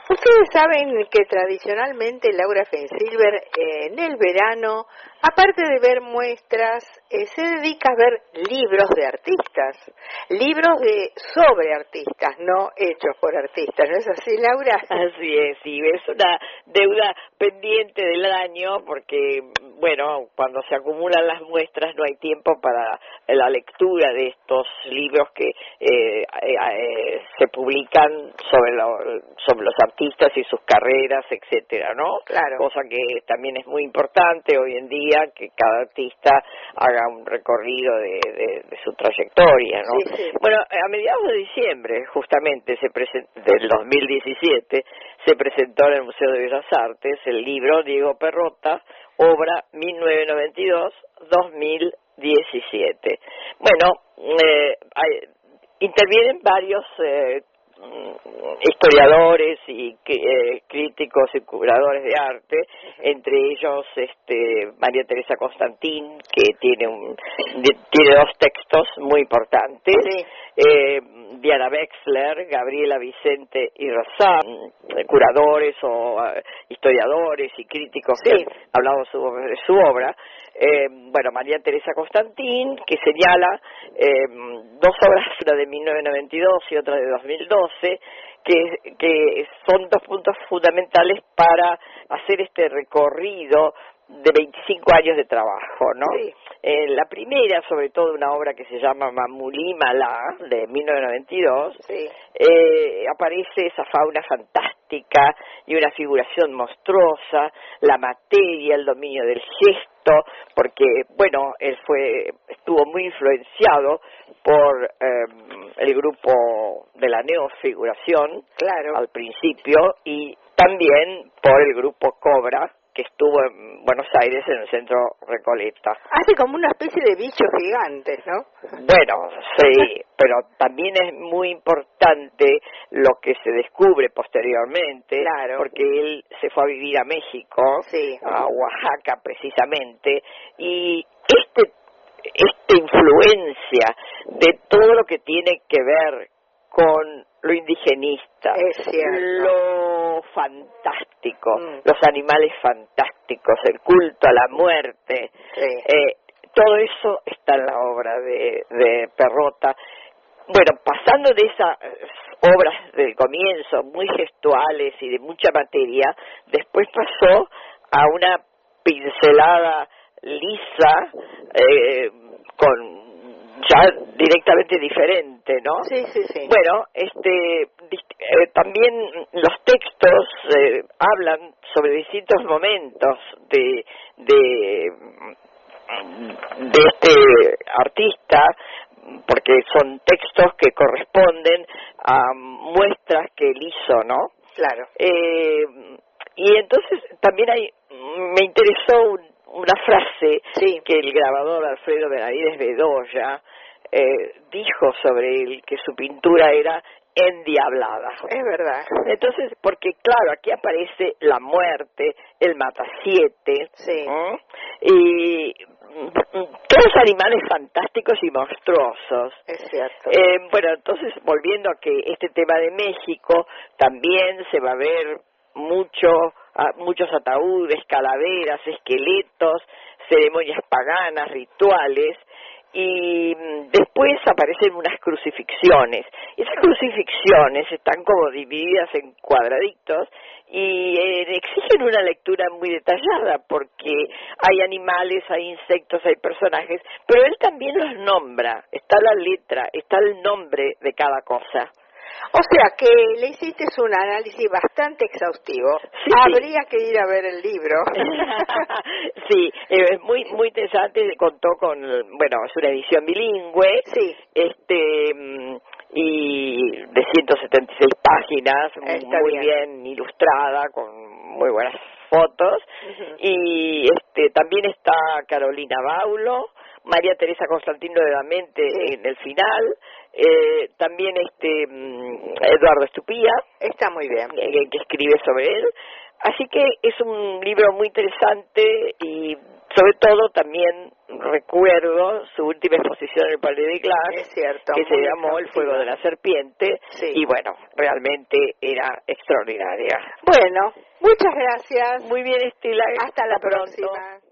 Ustedes saben que tradicionalmente Laura Feinsilver en el verano, aparte de ver muestras, se dedica a ver libros de artistas, sobre artistas, no hechos por artistas, ¿no es así, Laura? Así es, sí, es una deuda pendiente del año porque, bueno, cuando se acumulan las muestras no hay tiempo para la lectura de estos libros que se publican sobre los artistas y sus carreras, etcétera, ¿no? Claro. Cosa que también es muy importante hoy en día, que cada artista haga un recorrido de su trayectoria, ¿no? Sí, sí. Bueno, a mediados de diciembre, justamente, del 2017, se presentó en el Museo de Bellas Artes el libro Diego Perrota, obra 1992-2017. Bueno, intervienen varios historiadores y críticos y curadores de arte, entre ellos María Teresa Constantín, que tiene dos textos muy importantes, sí. Diana Wexler, Gabriela Vicente y Razán, curadores o historiadores y críticos sí. que han hablado de su obra. Bueno, María Teresa Constantín, que señala dos obras, una de 1992 y otra de 2012, que son dos puntos fundamentales para hacer este recorrido de 25 años de trabajo, ¿no? Sí. La primera, sobre todo, una obra que se llama Mamulí Malá, de 1992, sí. Aparece esa fauna fantástica y una figuración monstruosa, la materia, el dominio del gesto, porque, bueno, él estuvo muy influenciado por el grupo de la neofiguración, claro, al principio, y también por el grupo Cobra, que estuvo en Buenos Aires, en el centro Recoleta. Hace como una especie de bichos gigantes, ¿no? Bueno, sí, pero también es muy importante lo que se descubre posteriormente, claro, porque él se fue a vivir a México, sí, a Oaxaca precisamente, y esta influencia de todo lo que tiene que ver con lo indigenista, es cierto, lo fantástico, los animales fantásticos, el culto a la muerte, sí. Todo eso está en la obra de Perrota. Bueno, pasando de esas obras del comienzo, muy gestuales y de mucha materia, después pasó a una pincelada lisa, con ya directamente diferente, ¿no? Sí, sí, sí. Bueno, también los textos hablan sobre distintos momentos de este artista, porque son textos que corresponden a muestras que él hizo, ¿no? Claro. Y entonces también me interesó una frase sí. que el grabador Alfredo Benavides Bedoya dijo sobre él, que su pintura era endiablada. Es verdad. Entonces, porque claro, aquí aparece la muerte, el matasiete, sí. Y todos animales fantásticos y monstruosos. Es cierto. Bueno, entonces, volviendo a que este tema de México, también se va a ver muchos ataúdes, calaveras, esqueletos, ceremonias paganas, rituales, y después aparecen unas crucifixiones. Esas crucifixiones están como divididas en cuadraditos y exigen una lectura muy detallada, porque hay animales, hay insectos, hay personajes, pero él también los nombra, está la letra, está el nombre de cada cosa. O sea que le hiciste un análisis bastante exhaustivo. Sí, habría que ir a ver el libro. Sí, es muy muy interesante. Contó con, bueno, es una edición bilingüe, sí, y de 176 páginas, muy bien ilustrada, con muy buenas fotos. Y también está Carolina Baulo, María Teresa Constantín nuevamente en el final, también Eduardo Estupía, está muy bien, que escribe sobre él, Así que es un libro muy interesante y sobre todo también recuerdo su última exposición en el Palais de Glace, es cierto, que se llamó El fuego de la serpiente, sí. Y bueno, realmente era extraordinaria. Bueno, muchas gracias. Muy bien, Estela. Hasta la pronto. próxima.